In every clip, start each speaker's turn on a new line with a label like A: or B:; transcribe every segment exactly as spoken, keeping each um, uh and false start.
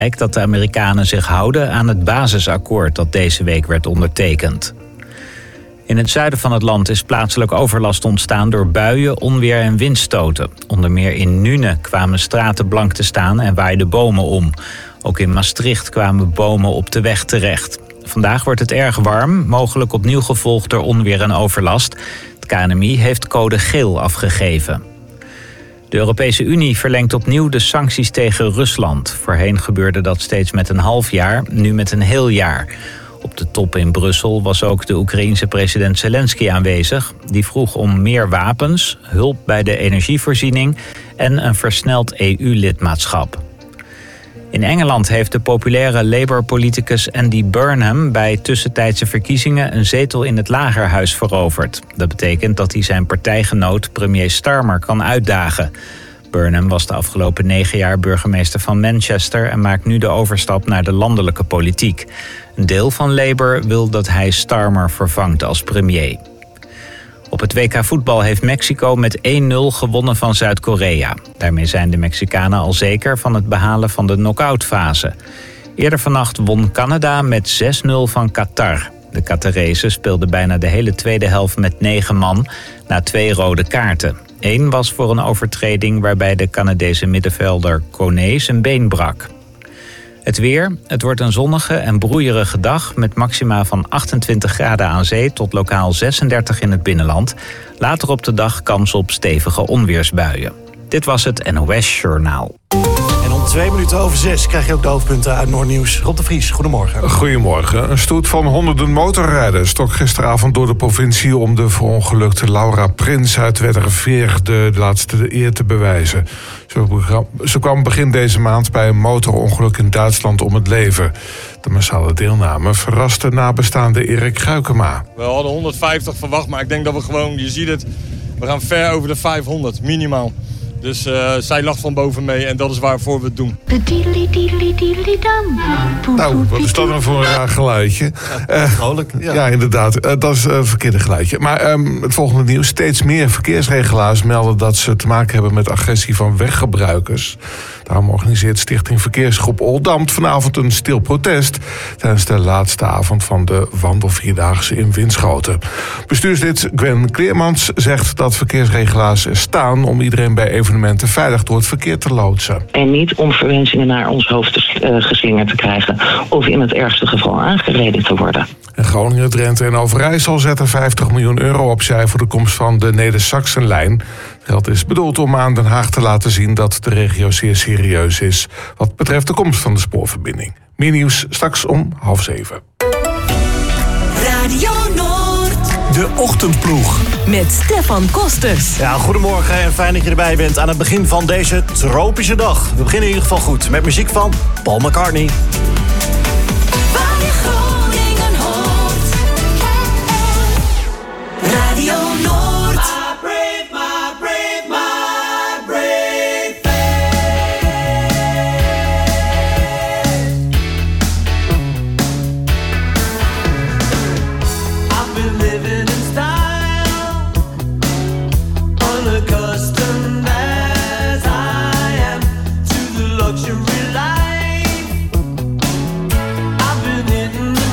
A: dat de Amerikanen zich houden aan het basisakkoord dat deze week werd ondertekend. In het zuiden van het land is plaatselijk overlast ontstaan door buien, onweer en windstoten. Onder meer in Nune kwamen straten blank te staan en waaiden bomen om. Ook in Maastricht kwamen bomen op de weg terecht. Vandaag wordt het erg warm, mogelijk opnieuw gevolgd door onweer en overlast. Het K N M I heeft code geel afgegeven. De Europese Unie verlengt opnieuw de sancties tegen Rusland. Voorheen gebeurde dat steeds met een half jaar, nu met een heel jaar. Op de top in Brussel was ook de Oekraïense president Zelensky aanwezig. Die vroeg om meer wapens, hulp bij de energievoorziening en een versneld E U-lidmaatschap. In Engeland heeft de populaire Labour-politicus Andy Burnham bij tussentijdse verkiezingen een zetel in het Lagerhuis veroverd. Dat betekent dat hij zijn partijgenoot premier Starmer kan uitdagen. Burnham was de afgelopen negen jaar burgemeester van Manchester en maakt nu de overstap naar de landelijke politiek. Een deel van Labour wil dat hij Starmer vervangt als premier. Op het W K voetbal heeft Mexico met één nul gewonnen van Zuid-Korea. Daarmee zijn de Mexicanen al zeker van het behalen van de knock-outfase. Eerder vannacht won Canada met zes nul van Qatar. De Qatarezen speelden bijna de hele tweede helft met negen man na twee rode kaarten. Eén was voor een overtreding waarbij de Canadese middenvelder Kone zijn been brak. Het weer. Het wordt een zonnige en broeierige dag met maxima van achtentwintig graden aan zee tot lokaal zesendertig in het binnenland. Later op de dag kans op stevige onweersbuien. Dit was het N O S Journaal.
B: En om twee minuten over zes krijg je ook de hoofdpunten uit Noordnieuws. Rob de Vries, goedemorgen.
C: Goedemorgen. Een stoet van honderden motorrijders trok gisteravond door de provincie om de verongelukte Laura Prins uit Wedderveer de laatste eer te bewijzen. Ze kwam begin deze maand bij een motorongeluk in Duitsland om het leven. De massale deelname verraste nabestaande Erik Guikema.
D: We hadden honderdvijftig verwacht, maar ik denk dat we gewoon, je ziet het, we gaan ver over de vijfhonderd, minimaal. Dus uh, zij lacht van boven mee en dat is waarvoor we het doen.
C: Nou, wat is dat nou voor een raar geluidje?
B: Ja, vrolijk.
C: Uh, ja. ja, inderdaad. Uh, dat is een verkeerde geluidje. Maar um, het volgende nieuws. Steeds meer verkeersregelaars melden dat ze te maken hebben met agressie van weggebruikers. Daarom organiseert Stichting Verkeersgroep Oldambt vanavond een stil protest tijdens de laatste avond van de wandelvierdaagse in Winschoten. Bestuurslid Gwen Kleermans zegt dat verkeersregelaars er staan om iedereen bij evenementen veilig door het verkeer te loodsen.
E: En niet om verwensingen naar ons hoofd geslingerd te krijgen of in het ergste geval aangereden te worden.
C: En Groningen, Drenthe en Overijssel zetten vijftig miljoen euro opzij voor de komst van de Neder-Saxenlijn. Het geld is bedoeld om aan Den Haag te laten zien dat de regio zeer serieus is wat betreft de komst van de spoorverbinding. Meer nieuws straks om half zeven.
F: Radio Noord.
B: De Ochtendploeg.
F: Met Stefan Kosters.
B: Ja, goedemorgen en fijn dat je erbij bent aan het begin van deze tropische dag. We beginnen in ieder geval goed met muziek van Paul McCartney.
F: Waar je Groningen hoort. Radio Noord.
G: Luxury life. I've been hitting the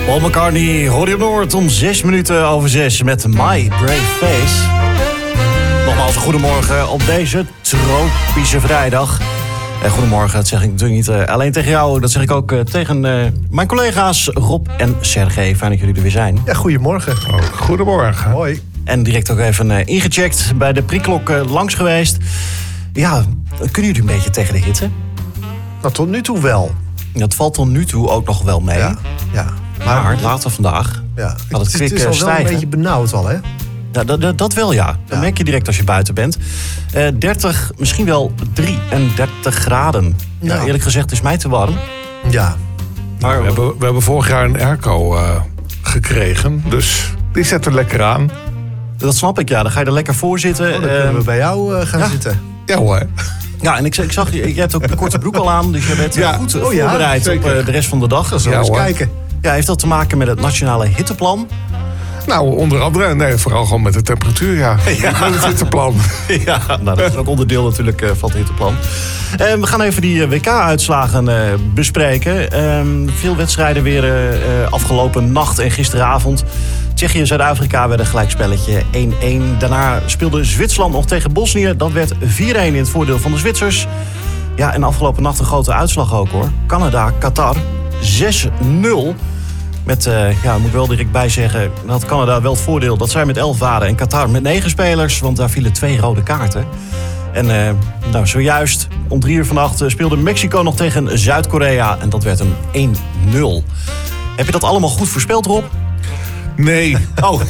B: Paul McCartney, hoor je op Noord om zes minuten over zes met My Brave Face. Nogmaals een goedemorgen op deze tropische vrijdag. En goedemorgen, dat zeg ik natuurlijk niet uh, alleen tegen jou. Dat zeg ik ook uh, tegen uh, mijn collega's Rob en Sergej. Fijn dat jullie er weer zijn.
G: Ja, goedemorgen.
C: Oh, goedemorgen.
G: Hoi.
B: En direct ook even uh, ingecheckt, bij de prikklok uh, langs geweest. Ja, kunnen jullie een beetje tegen de hitte?
G: Nou, tot nu toe wel.
B: Dat valt tot nu toe ook nog wel mee.
G: Ja, ja.
B: Maar, maar later vandaag
G: ja.
B: gaat het
G: het, is-
B: kwik
G: het is
B: uh,
G: al wel
B: stijgen.
G: een beetje benauwd al, hè?
B: Ja, dat, dat, dat wel, ja. Dat
G: Ja.
B: merk je direct als je buiten bent. Uh, dertig, misschien wel drieëndertig graden. Ja.
G: Ja.
B: Eerlijk gezegd is mij te warm.
G: Ja.
B: Maar
C: We hebben, we hebben vorig jaar een airco uh, gekregen, dus die zet er lekker aan.
B: dat snap ik, ja. Dan ga je er lekker voor zitten.
G: Oh, dan
B: Uh,
G: kunnen we bij jou uh, gaan
B: ja.
G: zitten.
C: Ja hoor.
B: ja, en ik, ik zag, je je hebt ook een korte broek al aan. Dus je bent uh,
C: Ja.
B: goed uh,
G: Oh ja,
B: voorbereid op
C: zeker.
B: uh, de rest van de dag.
G: Zullen we
C: Ja,
G: eens
C: hoor.
G: kijken?
B: Ja, heeft dat te maken met het nationale hitteplan?
C: Nou, onder andere, nee, vooral gewoon met de temperatuur, ja. Met het hitteplan.
B: Ja, nou, dat is ook onderdeel natuurlijk uh, van het hitteplan. Uh, we gaan even die uh, W K-uitslagen uh, bespreken. Um, veel wedstrijden weer uh, uh, afgelopen nacht en gisteravond. Tsjechië en Zuid-Afrika werden een gelijkspelletje één-één. Daarna speelde Zwitserland nog tegen Bosnië. Dat werd vier-één in het voordeel van de Zwitsers. Ja, en afgelopen nacht een grote uitslag ook hoor. Canada, Qatar, zes nul. Met, uh, ja, moet ik wel direct bij zeggen, had Canada wel het voordeel dat zij met elf waren en Qatar met negen spelers, want daar vielen twee rode kaarten. En uh, nou, zojuist om drie uur vannacht uh, speelde Mexico nog tegen Zuid-Korea en dat werd een één nul. Heb je dat allemaal goed voorspeld, Rob?
C: Nee,
B: Oh,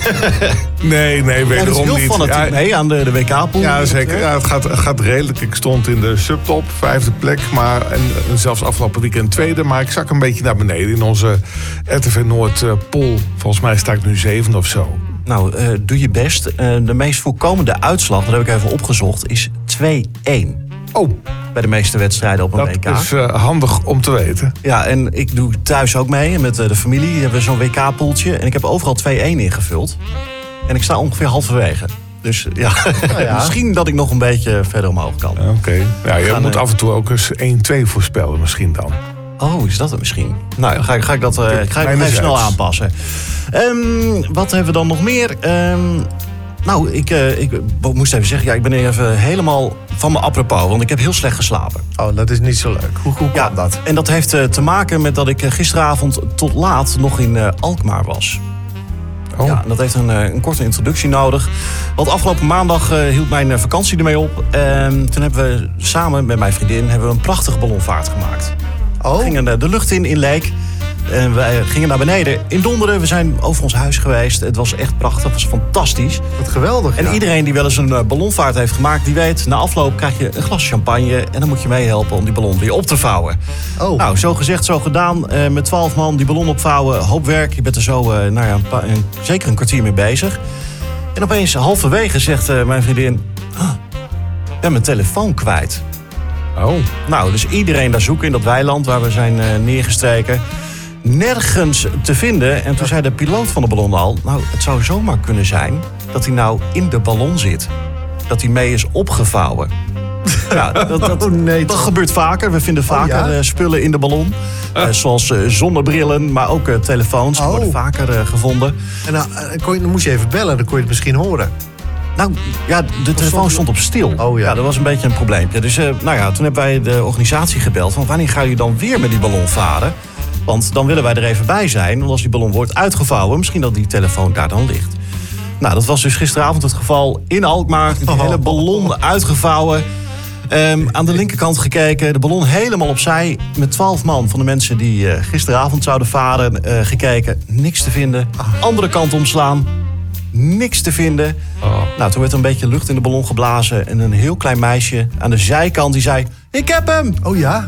C: nee, nee,
B: jij bent
C: wederom
B: heel
C: niet.
B: fanatiek
C: Ja,
B: mee aan de, de W K-pool.
C: ja, zeker. Ja, het, gaat, het gaat redelijk. Ik stond in de subtop, vijfde plek. Maar, en, en zelfs afgelopen weekend tweede. Maar ik zak een beetje naar beneden in onze R T V Noord uh, pool. Volgens mij sta ik nu zevende of zo.
B: Nou, uh, doe je best. Uh, de meest voorkomende uitslag, dat heb ik even opgezocht, is twee-één.
C: Oh,
B: Bij de meeste wedstrijden op een
C: dat
B: W K.
C: is uh, handig om te weten.
B: Ja, en ik doe thuis ook mee met eh, de familie. We hebben zo'n W K-poeltje. En ik heb overal twee-één ingevuld. En ik sta ongeveer halverwege. Dus ja,
G: ja.
B: misschien dat ik nog een beetje verder omhoog kan.
C: Oké. Okay. Ja, je
B: gaan,
C: moet
B: uh,
C: af en toe ook eens één-twee voorspellen misschien dan.
B: Oh, is dat het misschien? Nou, dan ga ik, ga ik dat uh, ga ik nog even
C: mijnerzijds.
B: snel aanpassen. Um, wat hebben we dan nog meer? Um, nou, ik, uh, ik moest even zeggen, ja, ik ben even helemaal van me apropos. Want ik heb heel slecht geslapen.
G: Oh, dat is niet zo leuk. Hoe, hoe
B: Ja,
G: kan dat?
B: en dat heeft uh, te maken met dat ik uh, gisteravond tot laat nog in uh, Alkmaar was.
C: Oh.
B: Ja, dat heeft een, uh, een korte introductie nodig. Want afgelopen maandag uh, hield mijn uh, vakantie ermee op. En toen hebben we samen met mijn vriendin hebben we een prachtige ballonvaart gemaakt.
G: Oh,
B: We gingen uh, de lucht in, in Leek. En wij gingen naar beneden in Donderen. We zijn over ons huis geweest. Het was echt prachtig, het was fantastisch.
G: wat geweldig.
B: En
G: ja.
B: iedereen die wel eens een uh, ballonvaart heeft gemaakt, die weet, na afloop krijg je een glas champagne en dan moet je meehelpen om die ballon weer op te vouwen.
G: Oh,
B: Nou, zo gezegd, zo gedaan. Uh, met twaalf man die ballon opvouwen, hoop werk. Je bent er zo uh, nou ja, een paar, een, zeker een kwartier mee bezig. En opeens, halverwege, zegt uh, mijn vriendin, "Ah, ik ben mijn telefoon kwijt."
C: Oh.
B: Nou, dus iedereen daar zoeken in dat weiland waar we zijn uh, neergestreken. Nergens te vinden. En toen zei de piloot van de ballon al, nou, het zou zomaar kunnen zijn dat hij nou in de ballon zit. Dat hij mee is opgevouwen. Ja, dat, dat,
G: Oh, nee,
B: dat
G: toch?
B: gebeurt vaker. We vinden vaker
G: ja?
B: uh, spullen in de ballon. Uh, zoals uh, zonnebrillen, maar ook uh, telefoons. Die
G: Oh.
B: worden vaker uh, gevonden.
G: en dan, eh, kon je, dan moest je even bellen, dan kon je het misschien horen.
B: Nou, ja, de telefoon stond op stil.
G: Oh, ja.
B: Dat was een beetje een probleempje. Dus uh, nou ja, toen hebben wij de organisatie gebeld van wanneer ga je dan weer met die ballon varen? Want dan willen wij er even bij zijn. Want als die ballon wordt uitgevouwen, misschien dat die telefoon daar dan ligt. Nou, dat was dus gisteravond het geval in Alkmaar. Die hele ballon uitgevouwen. Um, aan de linkerkant gekeken, de ballon helemaal opzij. Met twaalf man van de mensen die uh, gisteravond zouden varen uh, gekeken. Niks te vinden. Andere kant omslaan. Niks te vinden.
C: Oh.
B: Nou, toen werd er een beetje lucht in de ballon geblazen. En een heel klein meisje aan de zijkant die zei, ik heb hem!
G: Oh ja?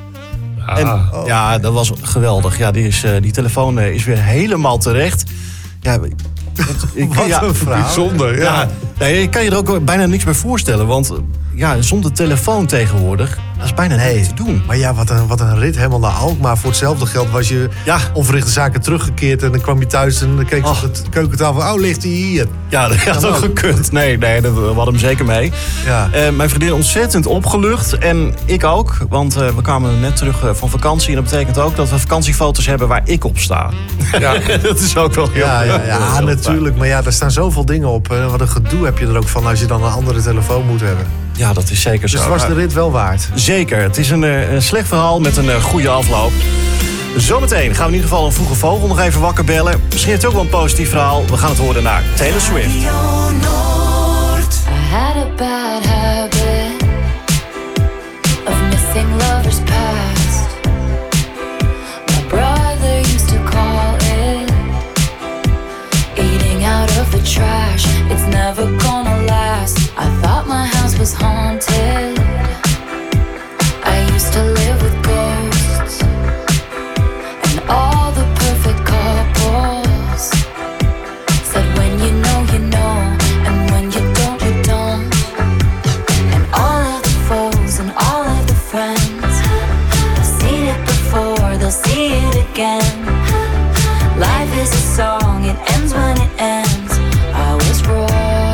B: En,
C: Ah.
B: ja, dat was geweldig. Ja, die, is, uh, die telefoon uh, is weer helemaal terecht. Ja, het- ik,
G: Wat
B: ja,
G: een verhaal.
C: Bijzonder, ja.
B: ja, nee, je kan je er ook bijna niks bij voorstellen. Want ja, zonder telefoon tegenwoordig Dat is bijna
G: Nee,
B: niet te doen.
G: Maar ja, wat een, wat een rit helemaal naar Alkmaar. Voor hetzelfde geld was je
B: Ja.
G: onverrichte zaken teruggekeerd. En dan kwam je thuis en dan keek je
B: Och.
G: op de keukentafel. Oh, ligt hij hier?
B: Ja, dat had ook gekund. Nee, nee, dat- we hadden hem zeker mee.
G: Ja.
B: Eh, mijn vriendin ontzettend opgelucht. En ik ook. Want eh, we kwamen net terug eh, van vakantie. En dat betekent ook dat we vakantiefoto's hebben waar ik op sta.
C: Ja.
B: Dat is ook wel heel
G: Ja, ja,
B: heel-
G: ja
B: heel
G: natuurlijk. Maar ja, daar staan zoveel dingen op. En wat een gedoe heb je er ook van als je dan een andere telefoon moet hebben.
B: fijn. Ja, dat is zeker zo.
G: Dus was de rit wel waard.
B: Zeker. Het is een, eh, een slecht verhaal met een eh, goede afloop. Zometeen gaan we in ieder geval een vroege vogel nog even wakker bellen. Misschien heeft het ook wel een positief verhaal. We gaan het horen naar Taylor Swift.
F: Radio Noord.
H: I had a bad habit of missing lovers past. My brother used to call it eating out of the trash. It's never gonna last. I thought my house was haunted. I used to live with ghosts and all the perfect couples said when you know you know, and when you don't you don't. And all of the foes and all of the friends have seen it before, they'll see it again. Life is a song, it ends when it ends. I was wrong,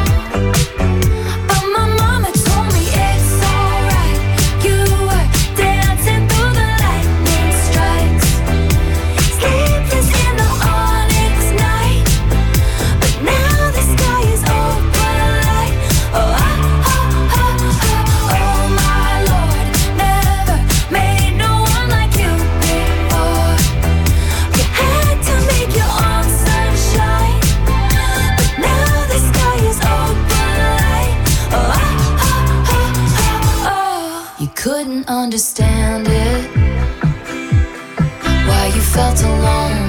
H: but my mama told me it's alright. You were dancing through the lightning strikes, sleepless in the onyx night. But now the sky is open light. Oh, oh, oh, oh, oh, oh my Lord, never made no one like you before. You had to make your own sunshine, but now the sky is open light. Oh, oh, oh, oh, oh. You couldn't understand it, why you felt alone.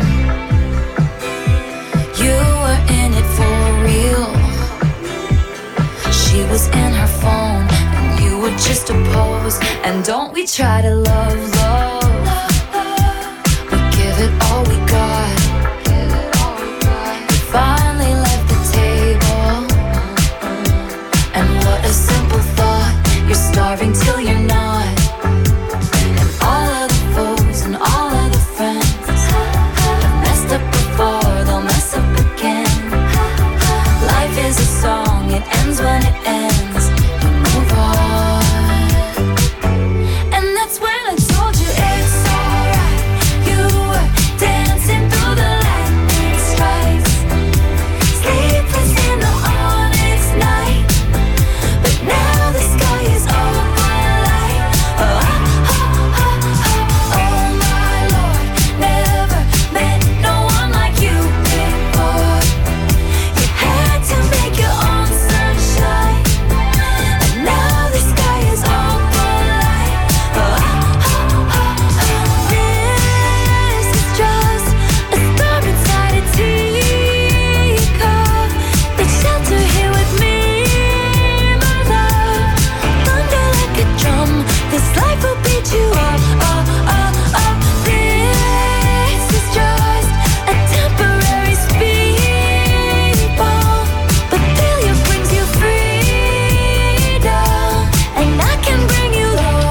H: You were in it for real. She was in her phone, and you were just a pose. And don't we try to love, love? We give it all we got. We finally left the table, and what a simple thought. You're starving till you're not. And all of the foes and all of the friends have messed up before, they'll mess up again. Life is a song, it ends when it ends. You move on, and that's when I told you it's alright. You were dancing through the lightning strikes, sleepless in the onyx night. But now the sky is open light. Oh, oh, oh, oh, oh my Lord, never met no one like you before. You had to make your own sunshine, and now the sky is open light. Oh, oh, oh, oh. This is just a storm inside a teacup. The shelter here with me, my love. Thunder like a drum, this life will beat you up, up, up, up. This is just a temporary speed bump, but failure brings you freedom, and I can bring you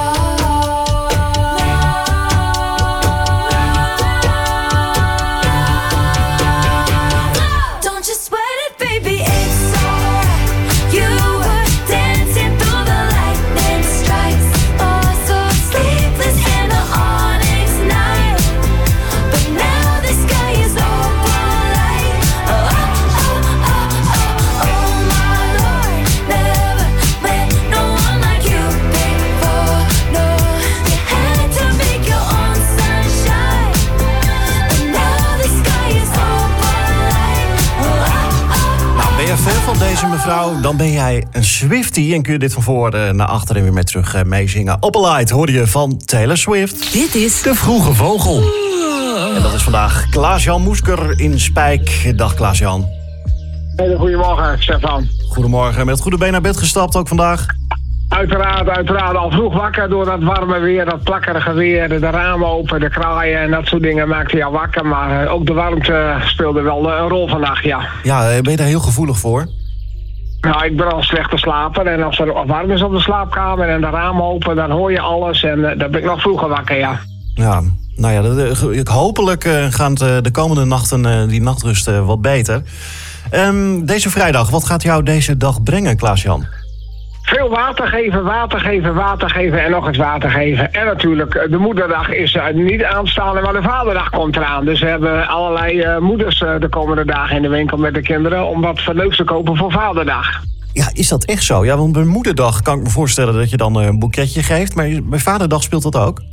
H: love. Don't you sweat it, baby, it's alright. You were dancing through the lightning strikes, oh so sleepless in the onyx night. But now the sky is open light. Oh, oh, oh, oh, oh, oh my Lord, never met no one like you before. No, you had to make your own sunshine, but now the sky is open light. Oh, oh, oh.
B: Nou, ben je fan van deze mevrouw? Dan ben jij een Swiftie. En kun je dit van voor eh, naar achter en weer mee terug eh, meezingen. Op a Light hoorde je van Taylor Swift.
F: Dit is
B: De Vroege Vogel. En dat is vandaag Klaas-Jan Moesker in Spijk. Dag Klaas-Jan.
I: Hele goedemorgen, Stefan.
B: Goedemorgen. Met het goede been naar bed gestapt ook vandaag?
I: Uiteraard, uiteraard. Al vroeg wakker door dat warme weer, dat plakkerige weer. De ramen open, de kraaien en dat soort dingen maakte jou wakker. Maar eh, ook de warmte speelde wel eh, een rol vandaag, ja.
B: Ja, eh, ben je daar heel gevoelig voor?
I: Nou, ik ben al slecht te slapen. En als er warm is op de slaapkamer en de ramen open, dan hoor je alles. En uh, dan ben ik nog vroeger wakker, ja.
B: Ja, nou ja, de, de, hopelijk uh, gaan de, de komende nachten uh, die nachtrust uh, wat beter. Um, deze vrijdag, wat gaat jou deze dag brengen, Klaas-Jan?
I: Veel water geven, water geven, water geven en nog eens water geven. En natuurlijk, de moederdag is uh, niet aanstaande, maar de vaderdag komt eraan. Dus we hebben allerlei uh, moeders uh, de komende dagen in de winkel met de kinderen om wat leuks te kopen voor vaderdag.
B: Ja, is dat echt zo? Ja, want bij moederdag kan ik me voorstellen dat je dan een boeketje geeft. Maar bij vaderdag speelt dat ook?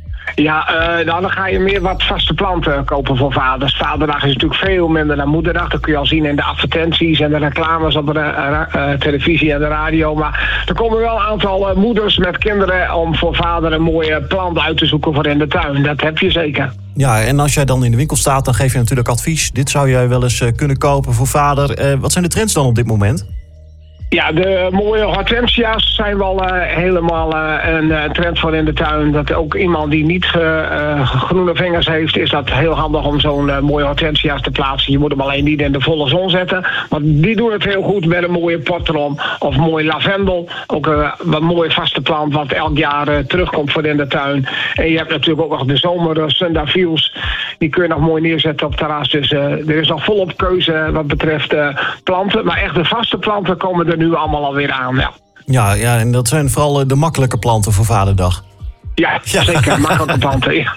I: Ja, uh, nou, dan ga je meer wat vaste planten kopen voor vaders. Vaderdag is natuurlijk veel minder dan moederdag. Dat kun je al zien in de advertenties en de reclames op de uh, uh, televisie en de radio. Maar er komen wel een aantal uh, moeders met kinderen om voor vader een mooie plant uit te zoeken voor in de tuin. Dat heb je zeker.
B: Ja, en als jij dan in de winkel staat, dan geef je natuurlijk advies. Dit zou jij wel eens uh, kunnen kopen voor vader. Uh, wat zijn de trends dan op dit moment?
I: Ja, de mooie hortensia's zijn wel uh, helemaal uh, een uh, trend voor in de tuin. Dat ook iemand die niet uh, uh, groene vingers heeft, is dat heel handig om zo'n uh, mooie hortensia's te plaatsen. Je moet hem alleen niet in de volle zon zetten. Maar die doen het heel goed met een mooie pot erom. Of mooi lavendel. Ook uh, een mooie vaste plant wat elk jaar uh, terugkomt voor in de tuin. En je hebt natuurlijk ook nog de zomer uh, sundafiels. Die kun je nog mooi neerzetten op het terras. Dus uh, er is nog volop keuze wat betreft uh, planten. Maar echt de vaste planten komen er nu allemaal alweer aan, ja.
B: Ja, ja, en dat zijn vooral de makkelijke planten voor vaderdag.
I: Ja, ja. Zeker. Makkelijke planten, ja.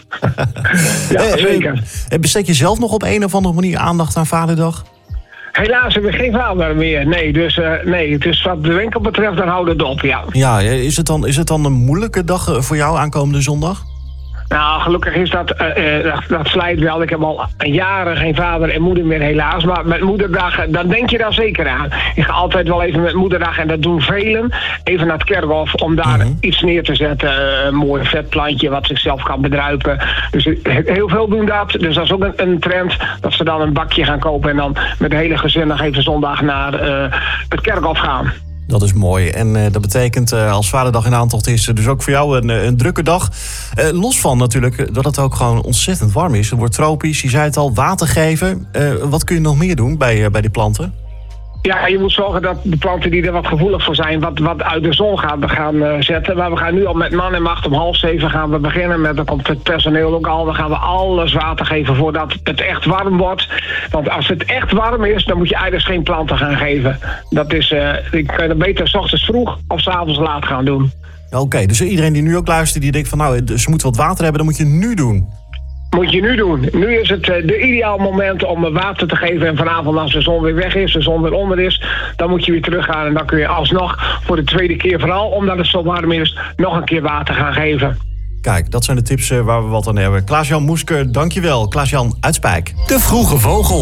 I: Ja,
B: eh,
I: zeker.
B: Eh, besteed je zelf nog op een of andere manier aandacht aan vaderdag?
I: Helaas hebben we geen vader meer. Nee, dus uh, nee, dus wat de winkel betreft, dan houden we het op, ja.
B: Ja, is het dan, is het dan een moeilijke dag voor jou aankomende zondag?
I: Nou, gelukkig is dat, uh, uh, dat, dat slijt wel. Ik heb al jaren geen vader en moeder meer, helaas. Maar met moederdag, dan denk je daar zeker aan. Ik ga altijd wel even met moederdag, en dat doen velen, even naar het kerkhof om daar mm-hmm. iets neer te zetten. Uh, een mooi vet plantje wat zichzelf kan bedruipen. Dus heel veel doen dat. Dus dat is ook een, een trend, dat ze dan een bakje gaan kopen en dan met de hele gezin nog even zondag naar uh, het kerkhof gaan.
B: Dat is mooi. En uh, dat betekent uh, als vaderdag in aantocht is, dus ook voor jou een, een drukke dag. Uh, los van natuurlijk dat het ook gewoon ontzettend warm is. Het wordt tropisch, je zei het al, water geven. Uh, wat kun je nog meer doen bij, uh, bij die planten?
I: Ja, je moet zorgen dat de planten die er wat gevoelig voor zijn, wat, wat uit de zon gaan, gaan uh, zetten. Maar we gaan nu al met man en macht om half zeven gaan we beginnen. Met, dan komt het personeel ook al. Dan gaan we alles water geven voordat het echt warm wordt. Want als het echt warm is, dan moet je eigenlijk geen planten gaan geven. Dat is, uh, ik kan het beter 's ochtends vroeg of 's avonds laat gaan doen.
B: Oké, okay, dus iedereen die nu ook luistert, die denkt van nou, ze moeten wat water hebben, dan moet je nu doen.
I: Moet je nu doen. Nu is het uh, de ideaal moment om water te geven. En vanavond als de zon weer weg is, de zon weer onder is, dan moet je weer teruggaan. En dan kun je alsnog voor de tweede keer, vooral omdat het zo warm is, nog een keer water gaan geven.
B: Kijk, dat zijn de tips uh, waar we wat aan hebben. Klaas-Jan Moesker, dankjewel. Klaas-Jan uit Spijk.
F: De Vroege Vogel.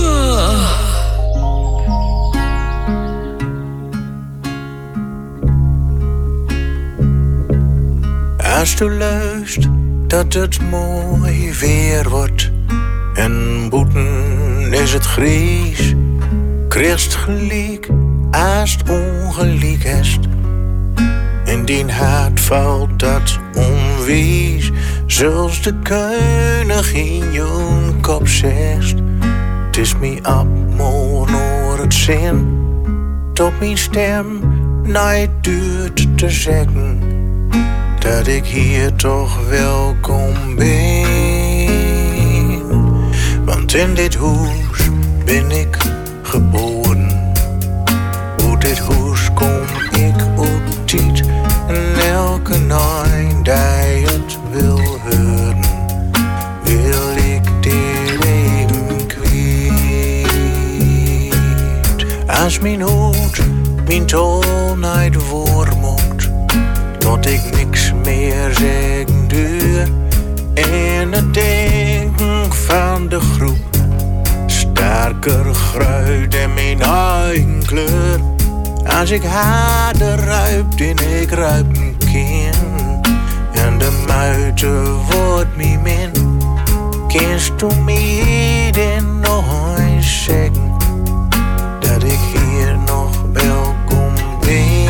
J: Als u luistert dat het mooi weer wordt en boeten is het grijs, krijgst gelijk als het ongelijk is. In die hart valt dat onwijs, zoals de koning in je kop zegt. Het is me abmoor door het zin, tot mijn stem nooit duurt te zeggen dat ik hier toch welkom ben. Want in dit huis ben ik geboren. Uit dit huis kom ik uit tijd. En elke nacht die het wil horen, wil ik dit even kwijt. Als mijn hoed mijn tol niet voormocht, tot ik niks meer zeggen duur. En het denken van de groep sterker gruit in mijn eigen kleur. Als ik harder ruip dan ik ruipen kan, en de muiten wordt me min, kinst u me dan nog eens zeggen dat ik hier nog welkom ben.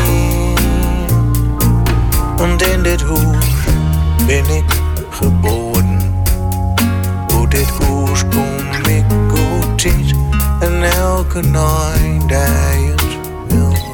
J: Want in dit huis ben ik geboren. Uit dit huis kom ik uit tijd. En elke nacht die het wil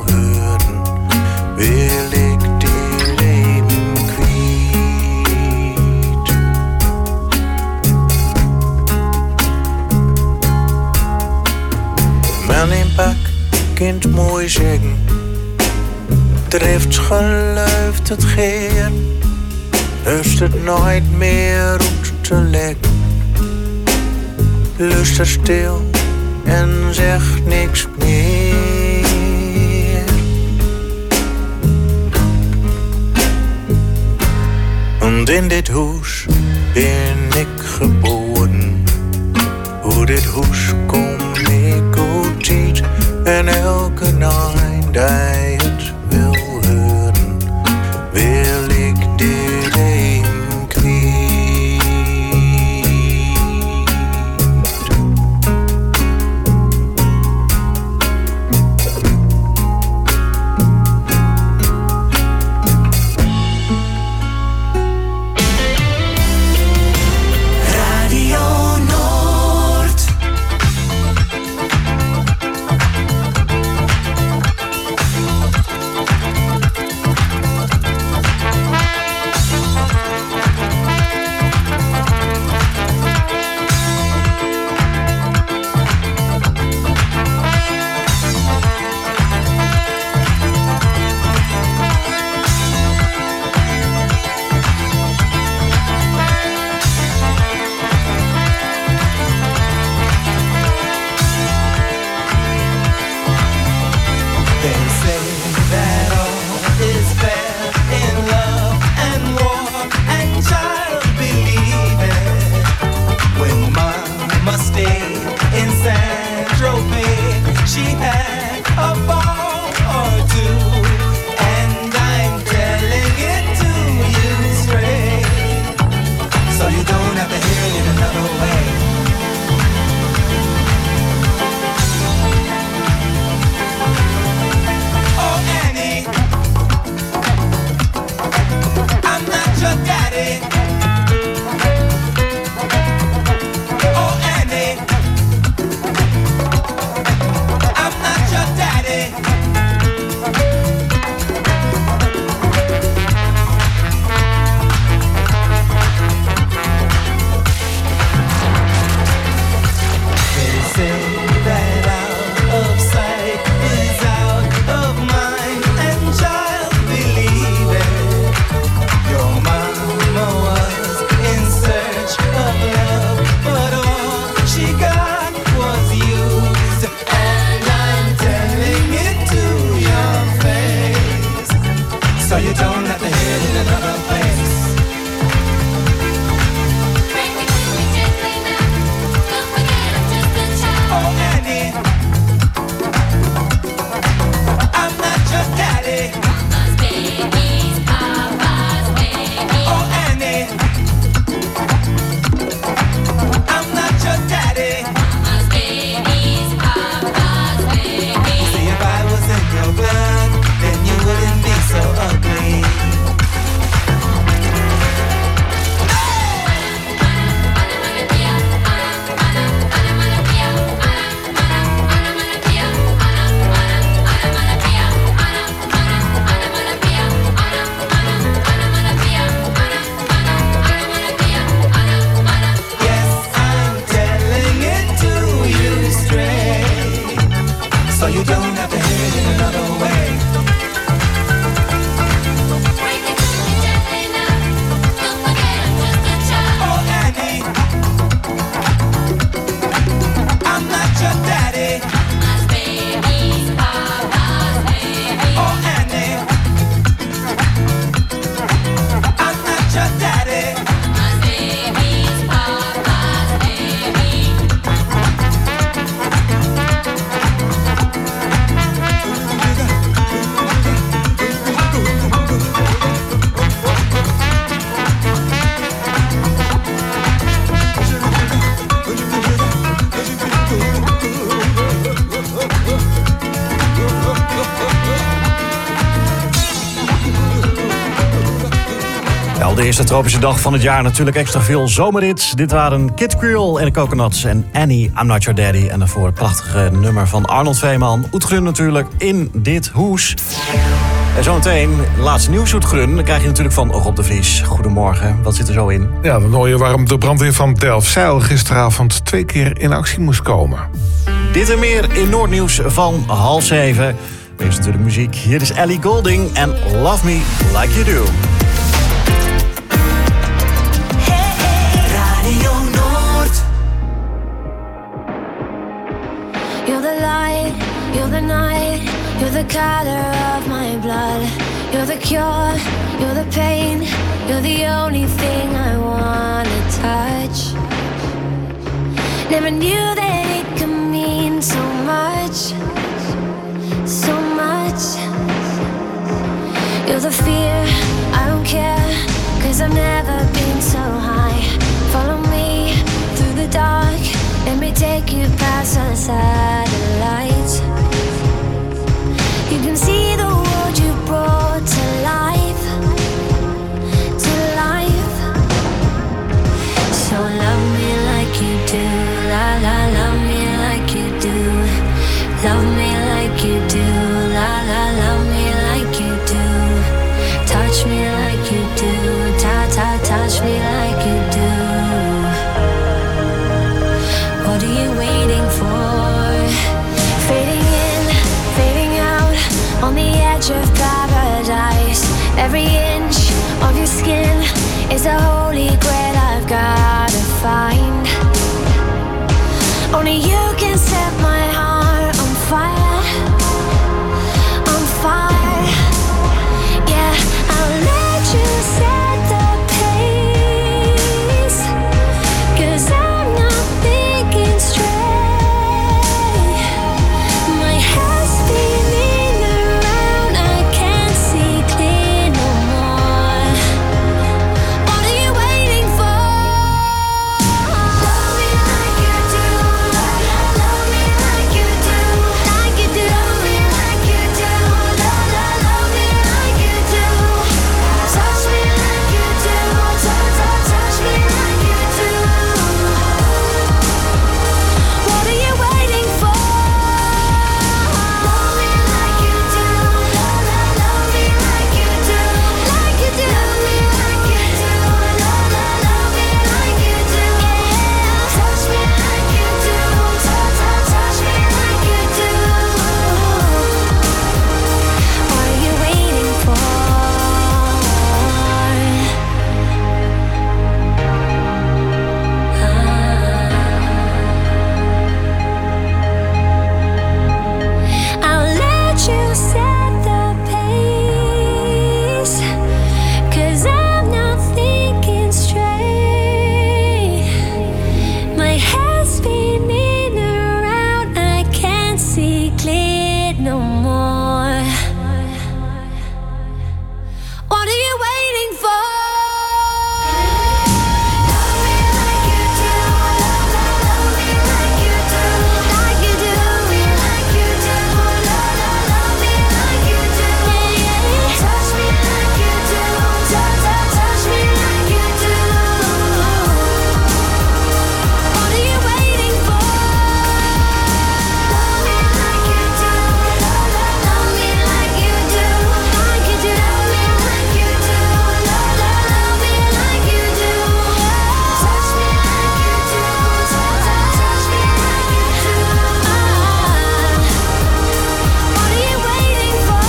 J: kind mooi zeggen. Drift geluift het geer, lust het nooit meer uit te leggen. Luister stil en zeg niks meer. Want in dit huis ben ik geboren. Hoe dit huis kom ik uit en elke nacht dat het wil horen, wil ik dit even kwijt.
B: Wel, de eerste tropische dag van het jaar natuurlijk extra veel zomerhits. Dit waren Kid Creole en de Coconuts en Annie, I'm Not Your Daddy. En daarvoor het prachtige nummer van Arnold Veeman. Oetgrun natuurlijk in dit hoes. En zometeen, laatste nieuws Oetgrun. Dan krijg je natuurlijk van Rob de Vries. Goedemorgen, wat zit er zo in?
C: Ja, dan hoor je waarom de brandweer van Delfzijl gisteravond twee keer in actie moest komen.
B: Dit en meer in Noordnieuws van half zeven. Maar eerst natuurlijk muziek. Hier is Ellie Goulding en Love Me Like You Do.
F: Radio Noord.
K: You're the light, you're the night, you're the color of my blood. You're the cure, you're the pain, you're the only thing I wanna touch. Never knew that it could mean so much, so much. You're the fear, I don't care, cause I've never been so high. Follow me through the dark, let me take you past the satellites. You can see the world you brought to life, to life. So love me like you do, la la, love me like you do. Love me like you do, la la, love me like you do. Touch me like you do, ta ta, touch me like you do. What are you waiting for? Fading in, fading out, on the edge of paradise. Every inch of your skin is a holy grail I've gotta find. Only you can set my heart on fire, on fire. Yeah, I'll let you set the pace, cause I'm not thinking straight. My head's spinning around, I can't see clear no more. What are you waiting for? Love me like you do, love me like you do, like you do. Love me like you do, love, love, love me like you do. Touch me like you do, touch, touch, touch me like you do. What are you waiting for? Love me like you do, love, love, love me like you do, like you do. Love me like you do, love, love, love me like you do. Yeah, touch me like you do, touch, touch, touch me like you do. What are you waiting for? I'll let you set the pace, cause I'm not thinking straight. My head's spinning around, I can't see clear no more. What are you waiting for? Love me like you do, love, love, love me like you do, like you do. Love me like you do, love, love, love me like you do. Yeah, yeah. Touch me like you do, touch, touch, touch me like you do. What are you waiting for? Love me like you do, love, love, love me like you do, like you do. Love me like you do, love, love, love me like you do. Touch me like you do, touch, touch, touch me like you do. What are you waiting for?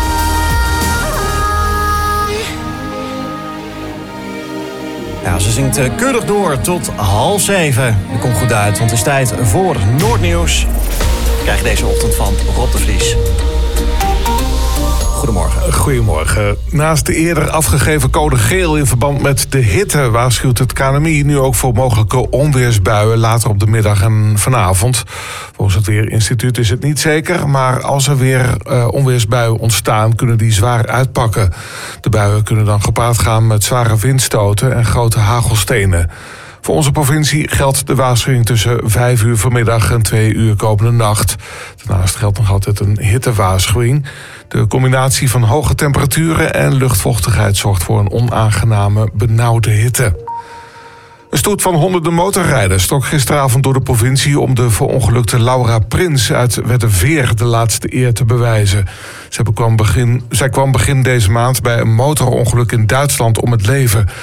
B: Nou, ze zingt eh, keurig door tot half zeven. Dat komt goed uit, want het is tijd voor Noordnieuws. Krijg je deze ochtend van Rob de Vries. Goedemorgen.
C: Goedemorgen. Naast de eerder afgegeven code geel in verband met de hitte waarschuwt het K N M I nu ook voor mogelijke onweersbuien later op de middag en vanavond. Volgens het Weerinstituut is het niet zeker, maar als er weer uh, onweersbuien ontstaan, kunnen die zwaar uitpakken. De buien kunnen dan gepaard gaan met zware windstoten en grote hagelstenen. Voor onze provincie geldt de waarschuwing tussen vijf uur vanmiddag en twee uur komende nacht. Daarnaast geldt nog altijd een hittewaarschuwing. De combinatie van hoge temperaturen en luchtvochtigheid zorgt voor een onaangename, benauwde hitte. Een stoet van honderden motorrijders trok gisteravond door de provincie om de verongelukte Laura Prins uit Wedderveer de laatste eer te bewijzen. Zij kwam begin, zij kwam begin deze maand bij een motorongeluk in Duitsland om het leven.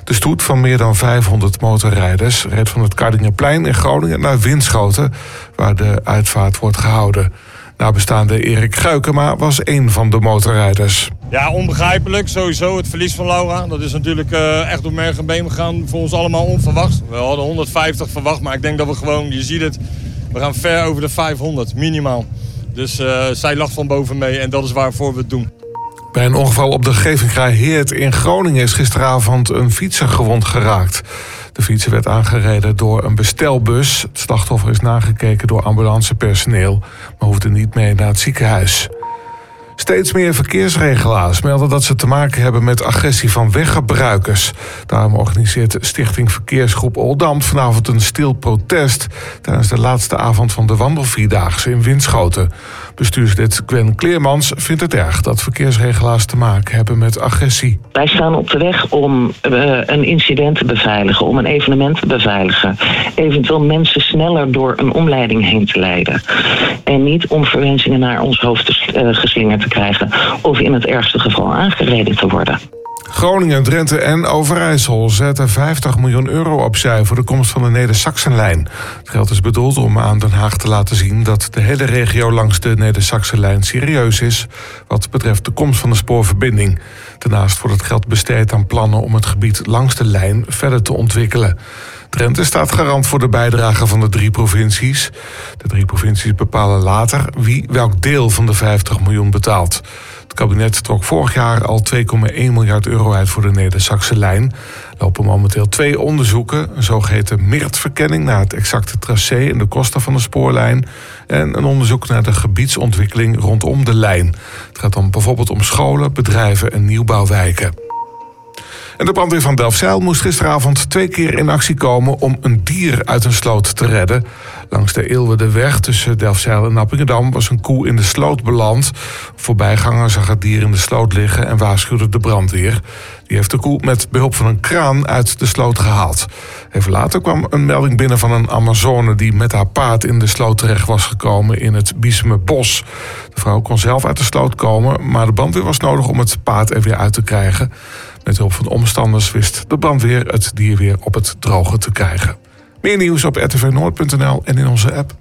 C: De stoet van meer dan vijfhonderd motorrijders reed van het Kardingerplein in Groningen naar Winschoten, waar de uitvaart wordt gehouden. Nabestaande Erik Guikema was één van de motorrijders.
D: Ja, onbegrijpelijk. Sowieso het verlies van Laura. Dat is natuurlijk uh, echt door merg en been gegaan. Voor ons allemaal onverwacht. We hadden honderdvijftig verwacht, maar ik denk dat we gewoon, je ziet het, we gaan ver over de vijfhonderd, minimaal. Dus uh, zij lacht van boven mee en dat is waarvoor we het doen.
C: Bij een ongeval op de Gevingrij Heert in Groningen is gisteravond een fietser gewond geraakt. De fietser werd aangereden door een bestelbus. Het slachtoffer is nagekeken door ambulancepersoneel, maar hoefde niet mee naar het ziekenhuis. Steeds meer verkeersregelaars melden dat ze te maken hebben met agressie van weggebruikers. Daarom organiseert Stichting Verkeersgroep Oldambt vanavond een stil protest tijdens de laatste avond van de wandelvierdaagse in Winschoten. Bestuurslid Gwen Kleermans vindt het erg dat verkeersregelaars te maken hebben met agressie.
E: Wij staan op de weg om uh, een incident te beveiligen, om een evenement te beveiligen. Eventueel mensen sneller door een omleiding heen te leiden. En niet om verwensingen naar ons hoofd te, uh, geslingerd te krijgen of in het ergste geval aangereden te worden.
C: Groningen, Drenthe en Overijssel zetten vijftig miljoen euro opzij voor de komst van de Neder-Saxenlijn. Het geld is bedoeld om aan Den Haag te laten zien dat de hele regio langs de Neder-Saxenlijn serieus is wat betreft de komst van de spoorverbinding. Daarnaast wordt het geld besteed aan plannen om het gebied langs de lijn verder te ontwikkelen. Drenthe staat garant voor de bijdrage van de drie provincies. De drie provincies bepalen later wie welk deel van de vijftig miljoen betaalt. Het kabinet trok vorig jaar al twee komma één miljard euro uit voor de Neder-Saxenlijn. Er lopen momenteel twee onderzoeken, een zogeheten M I R T-verkenning naar het exacte tracé en de kosten van de spoorlijn en een onderzoek naar de gebiedsontwikkeling rondom de lijn. Het gaat dan bijvoorbeeld om scholen, bedrijven en nieuwbouwwijken. En de brandweer van Delfzijl moest gisteravond twee keer in actie komen om een dier uit een sloot te redden. Langs de Eeuwerdeweg tussen Delfzijl en Appingedam was een koe in de sloot beland. Voorbijganger zag het dier in de sloot liggen en waarschuwde de brandweer. Die heeft de koe met behulp van een kraan uit de sloot gehaald. Even later kwam een melding binnen van een Amazone die met haar paard in de sloot terecht was gekomen in het Biesumerbos. De vrouw kon zelf uit de sloot komen, maar de brandweer was nodig om het paard er weer uit te krijgen. Met hulp van de omstanders wist de brandweer het dier weer op het droge te krijgen. Meer nieuws op r t v noord punt n l en in onze app.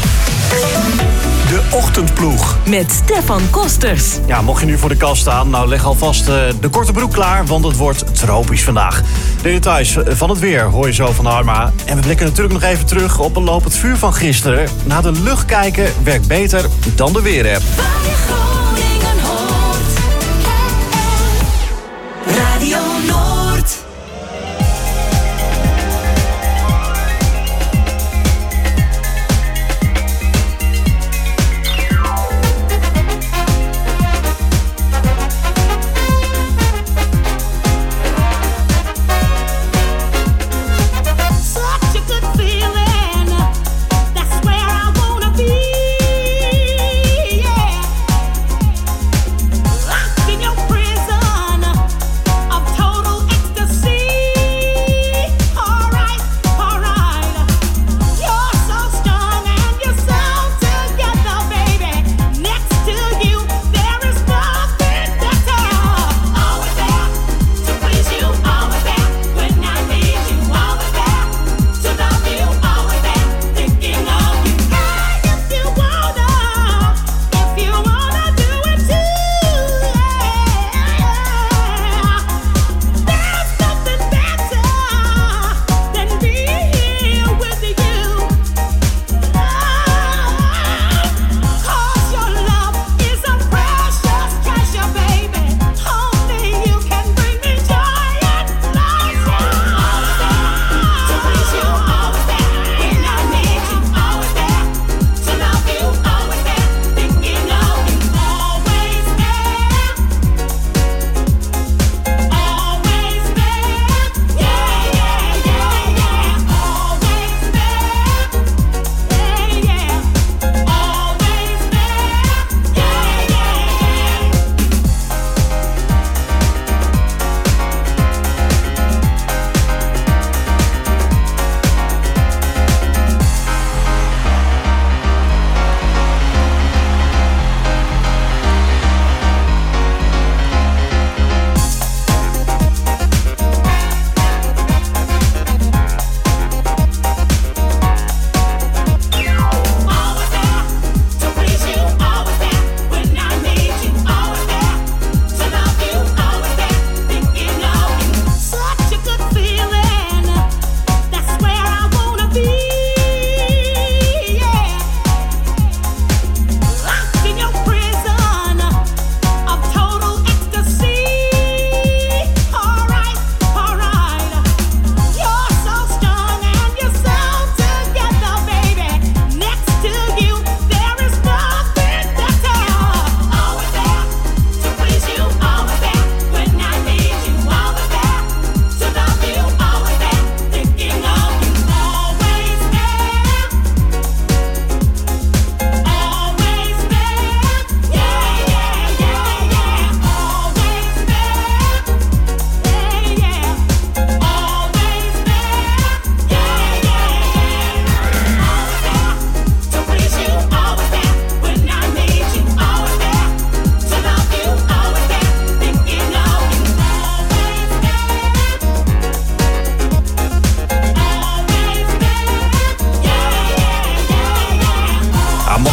B: De Ochtendploeg.
L: Met Stefan Kosters.
B: Ja, mocht je nu voor de kast staan, nou leg alvast uh, de korte broek klaar, want het wordt tropisch vandaag. De details van het weer hoor je zo van Harma. En we blikken natuurlijk nog even terug op een lopend vuur van gisteren. Naar de lucht kijken werkt beter dan de weer-app.
F: Radio Noord.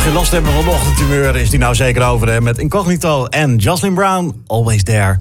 B: je last hebben van ochtendhumeur, is die nou zeker over, hè? Met Incognito en Jocelyn Brown, Always There.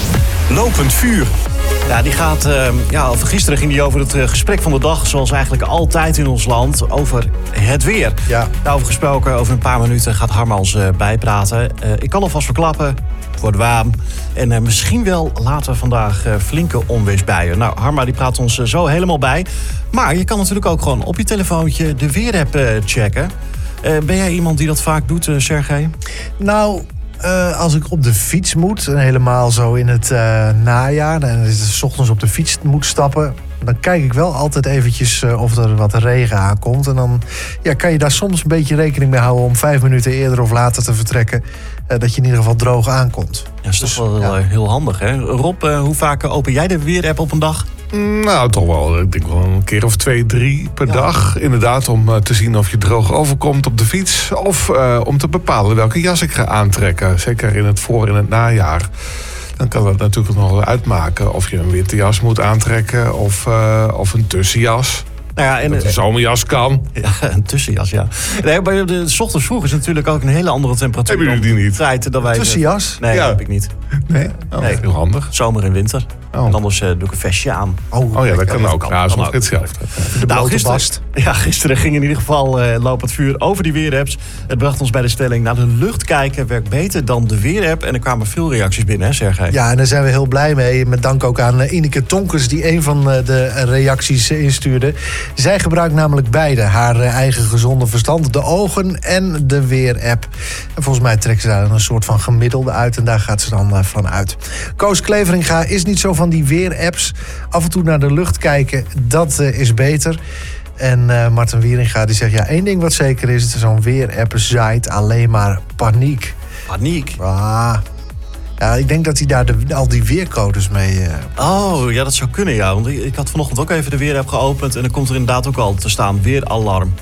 B: Lopend vuur. Ja, die gaat, uh, ja, over gisteren ging die over het uh, gesprek van de dag, zoals eigenlijk altijd in ons land, over het weer.
G: Ja.
B: Daarover gesproken, over een paar minuten gaat Harma ons uh, bijpraten. Uh, ik kan alvast verklappen, het wordt warm. En uh, misschien wel later vandaag uh, flinke onweersbuien. Nou, Harma die praat ons uh, zo helemaal bij. Maar je kan natuurlijk ook gewoon op je telefoontje de weerapp uh, checken. Uh, ben jij iemand die dat vaak doet, uh, Sergej?
G: Nou, uh, als ik op de fiets moet, en helemaal zo in het uh, najaar, en het 's ochtends op de fiets moet stappen, dan kijk ik wel altijd eventjes uh, of er wat regen aankomt. En dan ja, kan je daar soms een beetje rekening mee houden om vijf minuten eerder of later te vertrekken, uh, dat je in ieder geval droog aankomt.
B: Ja, dat is
G: Dus,
B: toch wel
G: ja.
B: uh, heel handig, hè? Rob, uh, hoe vaak uh, open jij de weerapp op een dag?
C: Nou, toch wel. Ik denk wel een keer of twee, drie per
G: Ja.
C: dag. Inderdaad, om uh, te zien of je droog overkomt op de fiets. Of uh, om te bepalen welke jas ik ga aantrekken. Zeker in het voor- en het najaar. Dan kan dat natuurlijk nog wel uitmaken of je een witte jas moet aantrekken of, uh, of een tussenjas.
B: Nou ja, en
C: Dat een zomerjas kan.
B: Ja, een tussenjas, ja. Nee, maar de, 's ochtends vroeg is natuurlijk ook een hele andere temperatuur.
C: Hebben jullie die niet?
B: Tijd dan wij.
G: Tussenjas?
B: Nee,
C: Ja.
B: dat heb ik niet.
C: Nee, oh,
B: Nee.
C: heel handig.
B: Zomer en winter.
C: Oh.
B: En anders uh, doe ik een vestje aan.
G: Oh,
C: Oh ja, dat kan
B: dat
C: ook.
B: kan,
C: Nou,
B: kan
C: soms
B: ook.
C: hetzelfde.
G: de
B: Nou,
G: blote
B: gisteren,
G: bast.
B: ja, gisteren ging in ieder geval uh, lopend vuur over die weerapps. Het bracht ons bij de stelling, naar de lucht kijken werkt beter dan de weerapp. En er kwamen veel reacties binnen, hè, Sergej?
G: Ja, en daar zijn we heel blij mee. Met dank ook aan uh, Ineke Tonkers, die een van uh, de reacties uh, instuurde. Zij gebruikt namelijk beide. Haar uh, eigen gezonde verstand, de ogen en de weerapp. En volgens mij trekt ze daar een soort van gemiddelde uit. En daar gaat ze dan uh, van uit. Koos Kleveringa is niet zo van die weerapps. Af en toe naar de lucht kijken, dat uh, is beter. En uh, Martin Wieringa die zegt, ja, één ding wat zeker is, zo'n weerapp zaait alleen maar paniek.
B: Paniek.
G: Ah, ja, ik denk dat hij daar de, al die weercodes mee... Uh,
B: Oh, ja, dat zou kunnen, ja. Want ik, ik had vanochtend ook even de weerapp geopend. En dan komt er inderdaad ook al te staan, weeralarm.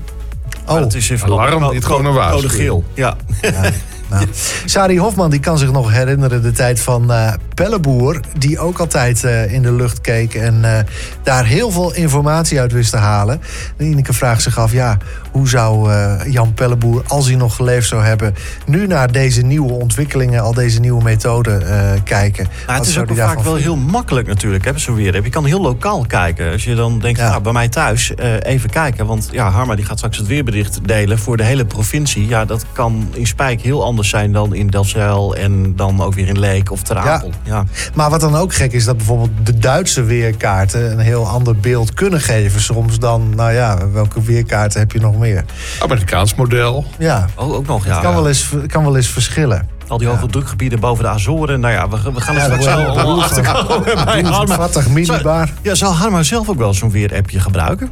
B: Maar
G: oh,
B: het is even
C: alarm,
B: code-
C: niet gewoon een waarschuwing.
B: Code geel, ja.
G: ja. Nou, Sari Hofman die kan zich nog herinneren de tijd van uh, Pelleboer, die ook altijd uh, in de lucht keek en uh, daar heel veel informatie uit wist te halen. En Ineke vraagt zich af, ja, hoe zou uh, Jan Pelleboer, als hij nog geleefd zou hebben, nu naar deze nieuwe ontwikkelingen, al deze nieuwe methoden uh, kijken?
B: Nou, het is
G: zou
B: ook
G: hij
B: wel vaak
G: daarvan
B: wel heel makkelijk natuurlijk, hè, zo'n weerapp. Je kan heel lokaal kijken. Als je dan denkt,
G: Ja.
B: nou, bij mij thuis, uh, even kijken. Want ja, Harma die gaat straks het weerbericht delen voor de hele provincie. Ja, dat kan in Spijk heel anders zijn dan in Delfzijl en dan ook weer in Leek of Ter Apel. Ja. Ja.
G: Maar wat dan ook gek is, dat bijvoorbeeld de Duitse weerkaarten een heel ander beeld kunnen geven soms dan, nou ja, welke weerkaarten heb je nog meer?
C: Amerikaans model.
G: Ja,
B: Oh, ook nog, ja.
G: het kan wel eens, kan wel eens verschillen.
B: Al die hoge drukgebieden boven de Azoren. Nou ja, we, we gaan er
G: Ja,
B: straks
G: dat
B: wel
G: wordt
B: allemaal
G: heel
B: achterkomen. bij Harma.
G: Vattig minibar.
B: Ja, zou Harma zelf ook wel zo'n weerappje gebruiken?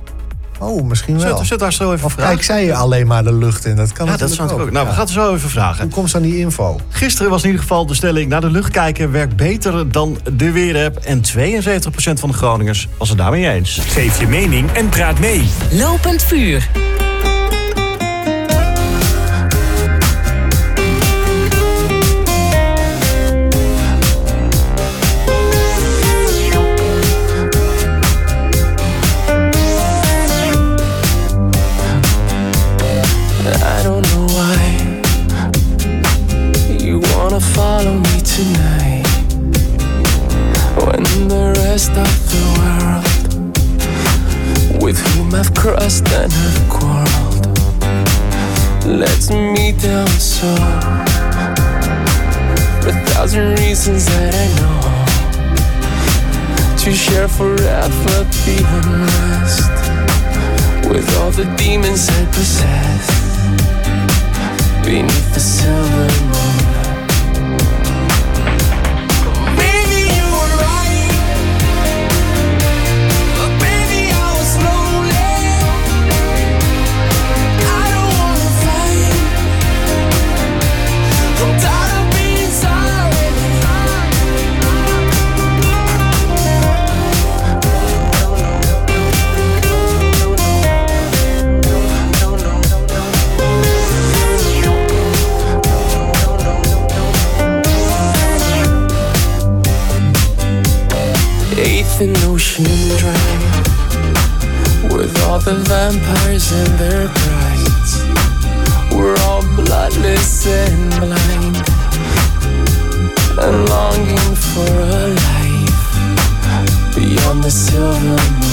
G: Oh, misschien wel.
B: Zet, zet daar zo even
G: Of
B: vragen.
G: kijk zij je alleen maar de lucht in? Dat kan
B: Ja, dat
G: natuurlijk
B: zou
G: ook.
B: ook. Nou, we
G: Ja.
B: gaan het zo even vragen.
G: Hoe komt ze aan die info?
B: Gisteren was in ieder geval de stelling, naar de lucht kijken werkt beter dan de weerapp. En tweeënzeventig procent van de Groningers was het daarmee eens.
M: Geef je mening en praat mee.
L: Lopend vuur.
N: I don't know why you wanna follow me tonight, when the rest of the world, with whom I've crossed and have quarreled, lets me down so. A thousand reasons that I know to share forever the unrest with all the demons I possess beneath the silver moon. Maybe you were right, but baby I was lonely. I don't wanna fight, I'm tired of being sorry. Eighth and Ocean Drive, with all the vampires and their brides, We're all bloodless and blind, and longing for a life beyond the silver moon.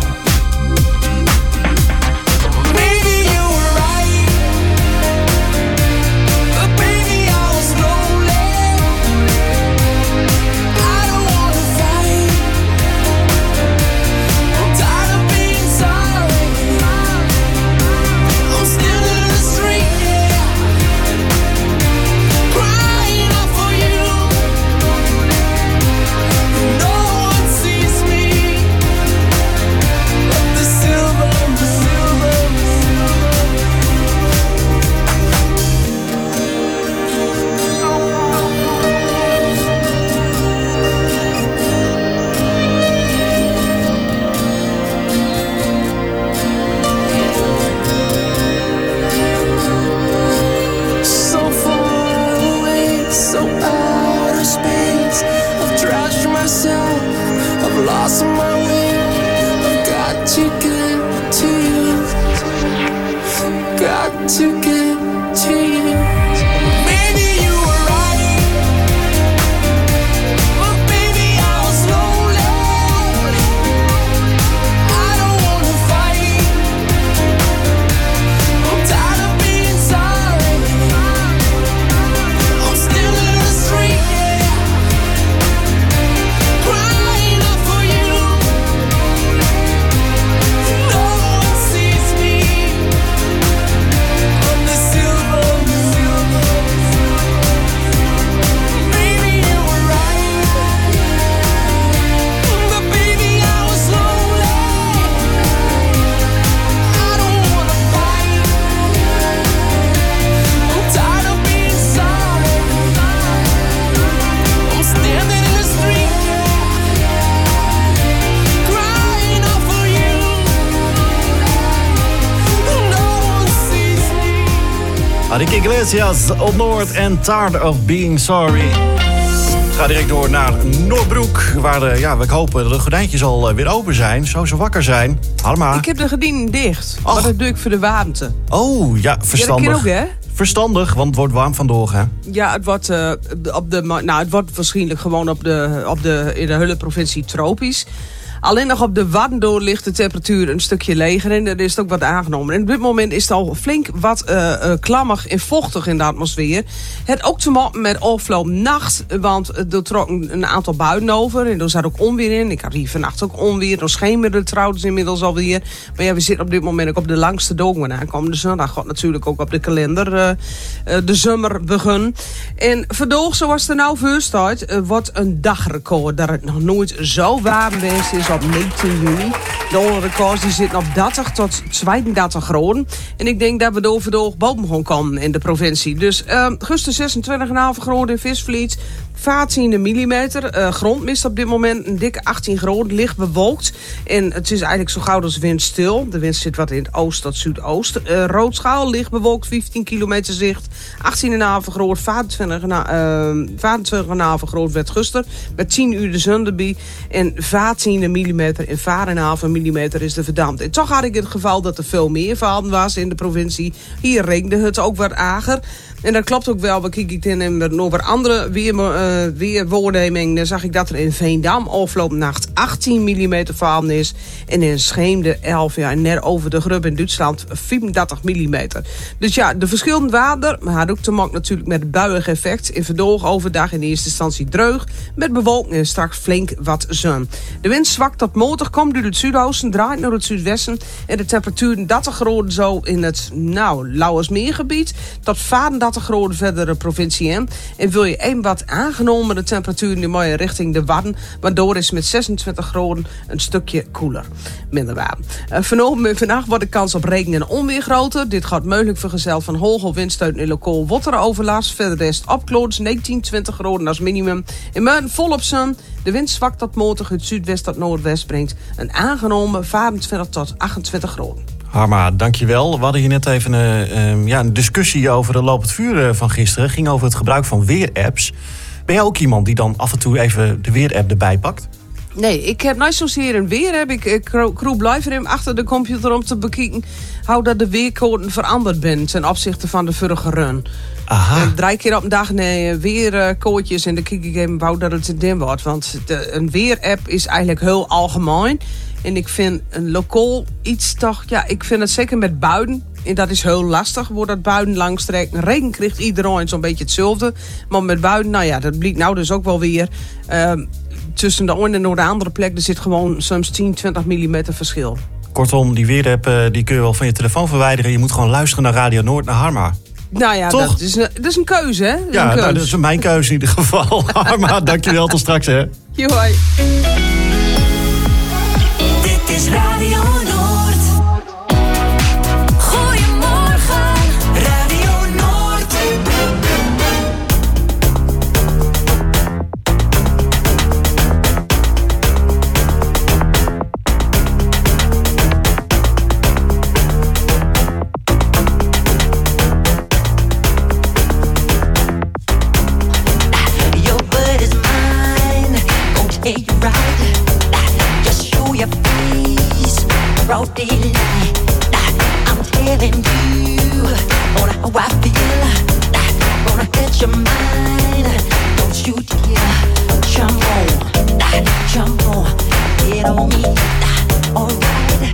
B: Enrique Iglesias op Noord en Tired of Being Sorry. Ga direct door naar Noordbroek, waar de, ja, we hopen dat de gordijntjes al weer open zijn. Zo ze wakker zijn. Halma.
O: Ik heb de gordijnen dicht, maar dat doe ik voor de warmte.
B: Oh, ja, verstandig.
O: Ja, dat kan ook, hè?
B: Verstandig, want het wordt warm vandoor, hè?
O: Ja, het wordt, uh, op de, nou, het wordt waarschijnlijk gewoon op de, op de, in de hele provincie tropisch. Alleen nog op de Wadden ligt de temperatuur een stukje lager en er is het ook wat aangenomen. En op dit moment is het al flink wat uh, uh, klammig en vochtig in de atmosfeer. Het ook te maken met afgelopen nacht, want er trokken een aantal buien over. En er zat ook onweer in. Ik had hier vannacht ook onweer. Er schemerde trouwens inmiddels alweer. Maar ja, we zitten op dit moment ook op de langste dag. Maar aankomende zondag gaat natuurlijk ook op de kalender uh, uh, de zomer beginnen. En vandaag, zoals het er nou voor staat, uh, wordt een dagrecord. Dat het nog nooit zo warm geweest is op negentien juni. De onderrecords die zitten op dertig tot tweeëndertig graden. En ik denk dat we door vandaag boven gaan komen in de provincie. Dus uh, gisteren zesentwintig komma vijf graden in Visvliet. vijftien millimeter. Uh, grondmist op dit moment een dikke achttien graden. Licht bewolkt. En het is eigenlijk zo gauw als windstil. De wind zit wat in het oost tot zuidoost. Uh, Roodschaal, licht bewolkt, vijftien kilometer zicht. achttien komma vijf graden. vijfentwintig komma vijf graden werd gisteren. Met tien uur de zon erbij. En vijftien millimeter en vijf komma vijf millimeter is de verdampt. En toch had ik het geval dat er veel meer vallen was in de provincie. Hier regende het ook wat ager. En dat klopt ook wel. We kijken in over andere weer, uh, weerwoorneming. Dan zag ik dat er in Veendam afgelopen nacht achttien millimeter vallen is. En in Scheemde elf, ja, en net over de Grub in Duitsland vierendertig millimeter. Dus ja, de verschillende water, maar had ook te maken natuurlijk met het buiig effect. In vandaag overdag in eerste instantie dreug, met bewolking en straks flink wat zon. De wind zwakt tot matig, komt uit het zuidoosten, draait naar het zuidwesten. En de temperatuur dertig graden zo in het, nou, Lauwersmeergebied tot vijfendertig graden verder de provincie in. En wil je een wat aangenomen de temperatuur nu mooi richting de Wadden, waardoor is met zesentwintig graden een stukje koeler. Minder warm. Uh, vanavond en vannacht wordt de kans op regen en onweer groter. Dit gaat mogelijk vergezeld van hoge windstoten en lokaal wateroverlast. Verder rest opkloot negentien, twintig graden als minimum. In morgen volop zon. De wind zwakt tot matig uit zuidwest tot noordwest brengt een aangenomen vijfentwintig tot achtentwintig graden.
B: Harma, dankjewel. We hadden hier net even een, uh, ja, een discussie over de loop het vuur van gisteren. Het ging over het gebruik van weerapps. Ben jij ook iemand die dan af en toe even de weerapp erbij pakt?
O: Nee, ik heb nooit zozeer een weer. Heb ik ik kroep blijven hem achter de computer om te bekijken hoe dat de weercode veranderd bent ten opzichte van de vorige run.
B: Aha.
O: En drie keer op een dag nee, weerkoortjes en dan kijk ik even hoe dat het in dim wordt. Want de, een weer-app is eigenlijk heel algemeen. En ik vind een lokaal iets toch... Ja, ik vind het zeker met buien. En dat is heel lastig. Wordt dat buien langstreken. Regen krijgt iedereen zo'n beetje hetzelfde. Maar met buien, nou ja, dat blijkt nou dus ook wel weer. Uh, tussen de ene en de andere plek, er zit gewoon soms tien, twintig millimeter verschil.
B: Kortom, die weerapp uh, die kun je wel van je telefoon verwijderen. Je moet gewoon luisteren naar Radio Noord, naar Harma.
O: Nou ja,
B: Toch?
O: dat is, een, dat is een keuze, hè? Dat
B: ja,
O: is een
B: nou,
O: keuze.
B: dat is mijn keuze in ieder geval. Harma, dankjewel. Tot straks, hè.
O: Hoi.
F: Dit is Radio Noord. Goedemorgen, Radio Noord.
P: Your word is mine, gon' take you right. Just show your face, broad daylight. I'm telling you on how I feel. Gonna hit your mind, don't you dare. Jump on, jump on, get on me, alright.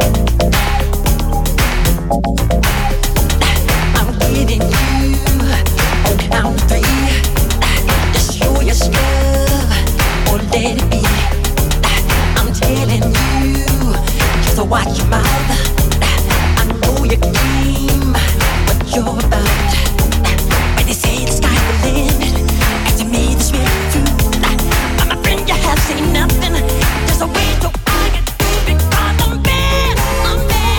P: I'm giving you on count three. Just show your stuff, or let it be. I'm telling you, just to watch your mouth. I know you dream what you're about. When they say the sky's the limit, and to me this really true. But my friend, you have seen nothing. Just a way to argue, because I'm bad, I'm bad.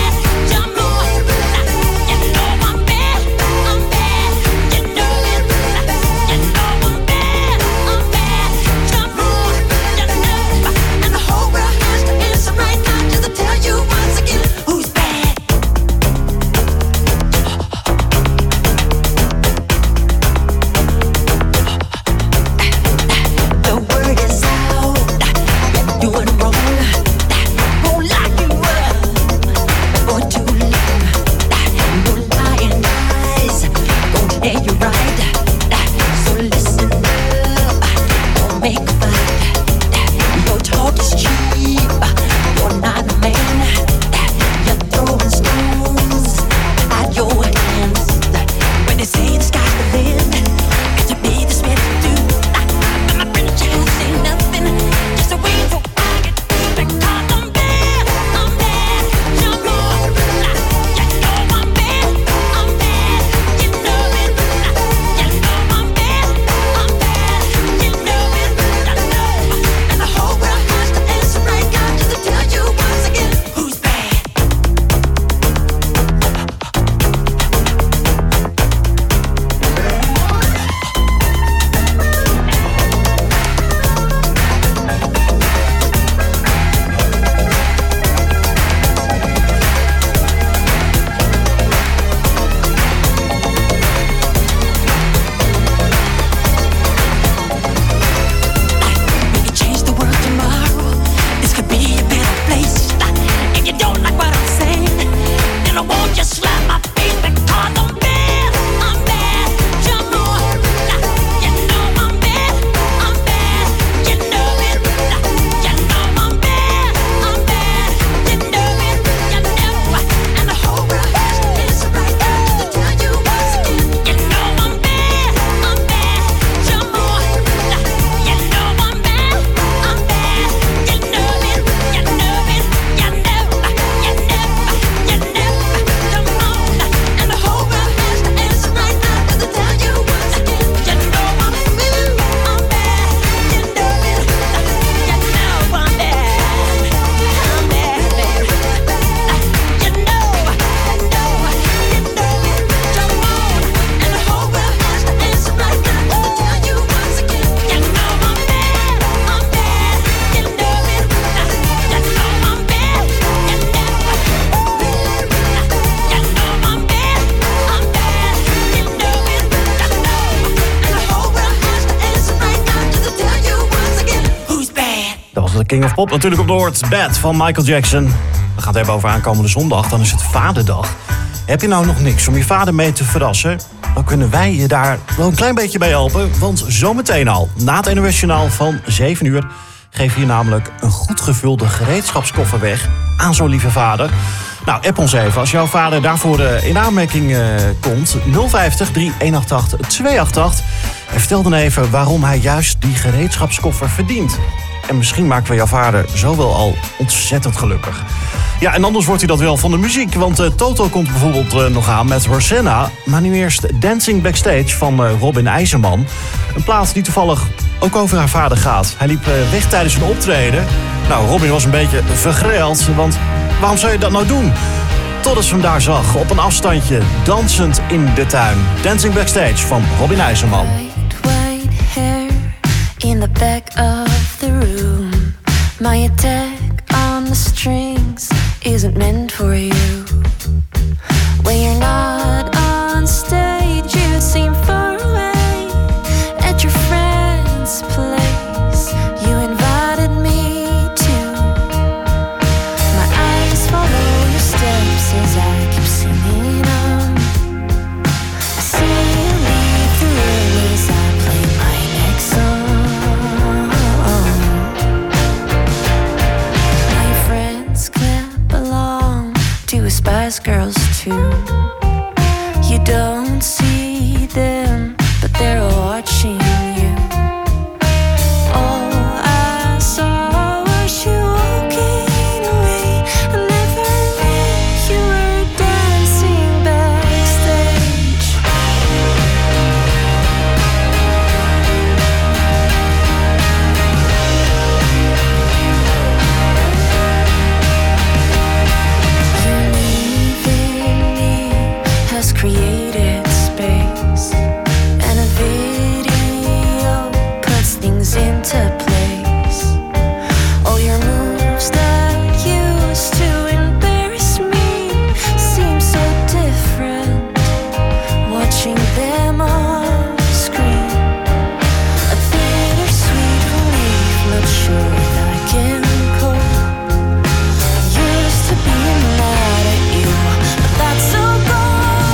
B: King of Pop natuurlijk op Noord. Bad van Michael Jackson. We gaan het hebben over aankomende zondag. Dan is het Vaderdag. Heb je nou nog niks om je vader mee te verrassen? Dan kunnen wij je daar wel een klein beetje bij helpen. Want zometeen al, na het N O S Journaal van zeven uur... geef je namelijk een goed gevulde gereedschapskoffer weg aan zo'n lieve vader. Nou, app ons even als jouw vader daarvoor uh, in aanmerking uh, komt. nul vijftig, drie acht acht, twee acht acht. En vertel dan even waarom hij juist die gereedschapskoffer verdient. En misschien maken we jouw vader zo wel al ontzettend gelukkig. Ja, en anders wordt hij dat wel van de muziek. Want uh, Toto komt bijvoorbeeld uh, nog aan met Rosanna. Maar nu eerst Dancing Backstage van uh, Robin IJzerman. Een plaat die toevallig ook over haar vader gaat. Hij liep uh, weg tijdens een optreden. Nou, Robin was een beetje vergreld. Want waarom zou je dat nou doen? Totdat ze hem daar zag, op een afstandje, dansend in de tuin. Dancing Backstage van Robin IJzerman.
K: White hair in the back of the room. My attack on the strings isn't meant for you. When you're not on stage, you seem far away at your friend's place. You invited me to. My eyes follow your steps as I keep singing on. I see you leave the room as I play my next song. My friends clap along to a Spice Girls tune. You don't see them, but they're watching you. All I saw was you walking away. I never knew you were dancing backstage. You leaving me has created space, and a video puts things into place. All your moves that used to embarrass me seem so different watching them on screen. A bittersweet relief, not sure that I can cope. Used to be mad at you, but that's so gone.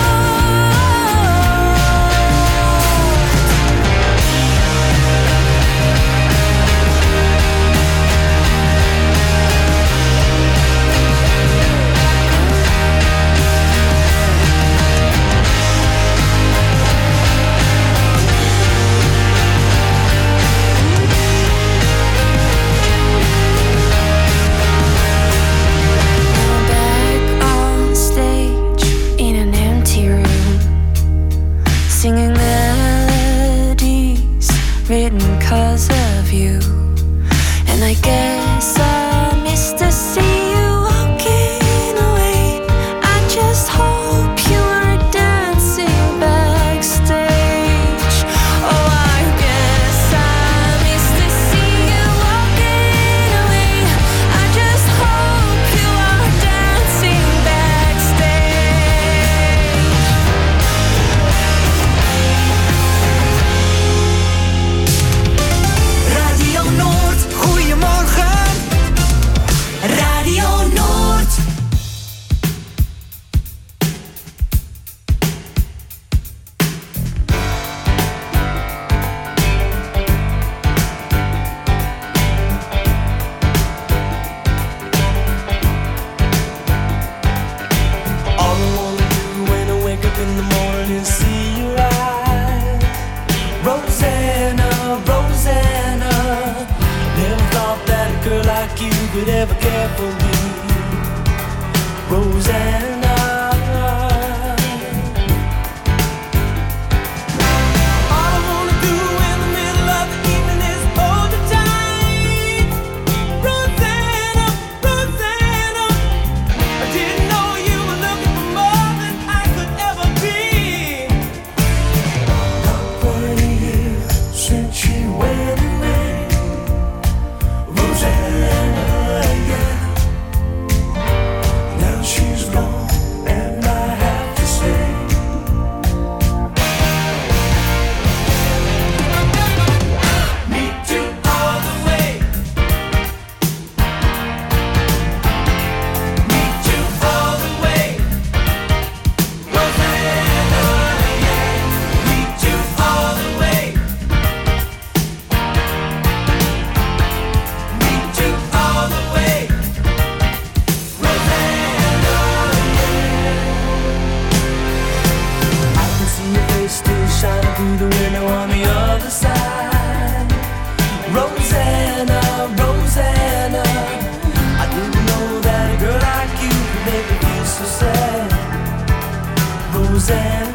K: Back on stage in an empty room, singing melodies written 'cause of you. And I guess I missed to see you walking away. I just hope you were dancing backstage. Oh, I guess I missed to see you walking away. I just hope you are dancing backstage.
F: Radio Noord, goedemorgen. Radio Noord.
N: All I wanna do when I wake up in the morning is see your eyes. Rosanna, Rosanna. Never thought that a girl like you could ever care for me. Rosanna. All I wanna do in the middle of the evening is hold you tight. Rosanna, Rosanna. I didn't know you were looking for more than I could ever be. Couple years since she went away, Rosanna, yeah. Now she's gone.
F: said